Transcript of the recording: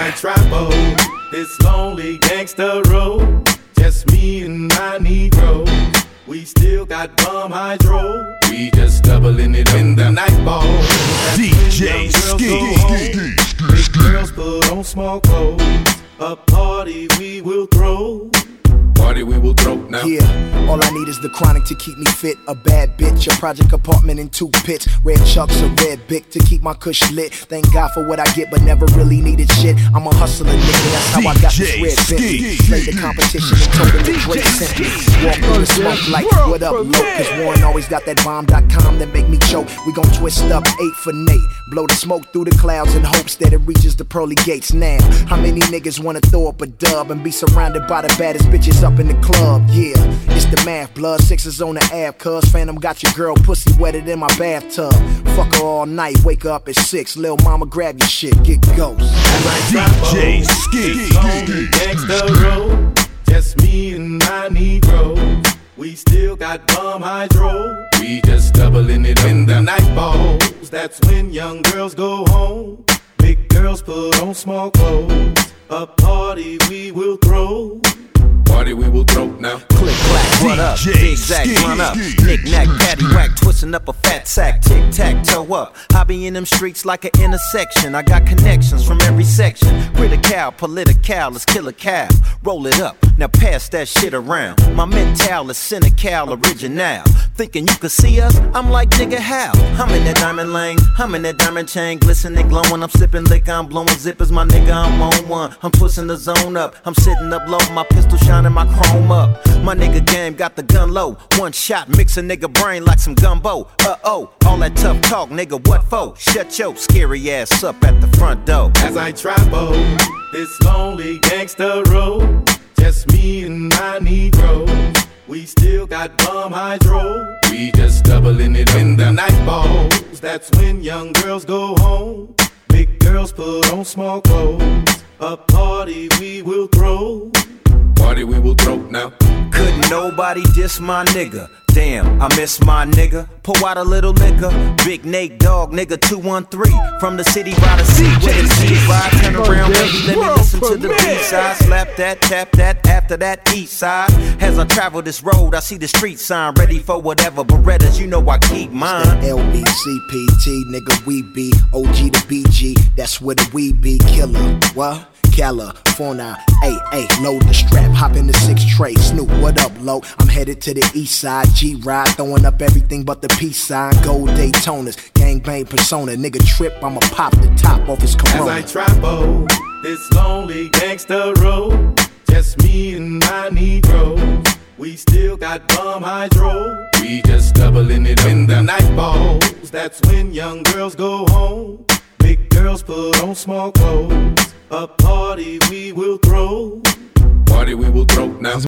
I travel this lonely gangster road, just me and my Negro. We still got bum hydro. We just doubling it in the night ball. DJ Ski. Big girls put on small clothes. A party we will throw. Party we will throw now. Yeah, all I need is the chronic to keep me fit. A bad bitch, a project apartment in 2 pits. Red chucks, a red bic to keep my cush lit. Thank God for what I get, but never really needed shit. I'm a hustler, nigga, that's how I got this red Bentley. Played the competition and told them the great sentence. Walk through the smoke like, what up, low? Cause Warren always got that bomb.com that make me choke. We gon' twist up 8 for Nate. Blow the smoke through the clouds in hopes that it reaches the pearly gates now. How many niggas wanna throw up a dub and be surrounded by the baddest bitches up in the club? Yeah, it's the math, blood 6s on the app. Cuz Phantom got your girl pussy wetted in my bathtub. Fuck her all night, wake up at 6. Lil' mama grab your shit, get ghost. DJ Ski. Gangsta road, just me and my Negro. We still got bum hydro. We just doubling it in the night balls. That's when young girls go home. Big girls put on small clothes. A party we will throw. Party we will throw now. Click clack, what up? Zigzag, run up. Knick knack, patty whack, twisting up a fat sack. Tic tac, toe up. I be in them streets like an intersection. I got connections from every section. Critical, political, let's kill a cow. Roll it up, now pass that shit around. My mental is cynical, original. Thinking you could see us? I'm like, nigga, how? I'm in that diamond lane, I'm in that diamond chain, glistening, glowing. I'm sipping liquor, I'm blowing zippers, my nigga, I'm on one. I'm twisting the zone up, I'm sitting up low, my pistol shining, my chrome up. My nigga game got the gun low. One shot, mix a nigga brain like some gumbo. All that tough talk, nigga, what for? Shut your scary ass up at the front door. As I travel this lonely gangster road, just me and my Negro. We still got bum hydro. We just doubling it in the night balls. That's when young girls go home. Big girls put on small clothes. A party we will throw. Party we will throw now. Couldn't nobody diss my nigga. Damn, I miss my nigga. Pour out a little liquor. Big Nate Dogg, nigga 213. From the city by the sea, where the sea ride. Turn around, baby, let me listen to the B-side. Slap that, tap that, after that east side. As I travel this road, I see the street sign. Ready for whatever, Berettas, you know I keep mine. LBCPT, nigga, we be OG to BG. That's where the we be. Killer, what? California, ay, load the strap, hop in the 6 tray. Snoop, what up, low? I'm headed to the east side. G-Ride, throwing up everything but the peace sign. Gold Daytonas, gangbang persona. Nigga trip, I'ma pop the top off his Corona. As I travel this lonely gangster road, just me and my Negro. We still got bum hydro. We just doubling it in the night balls. That's when young girls go home. Big girls put on small clothes. A party we will throw. Party we will throw now.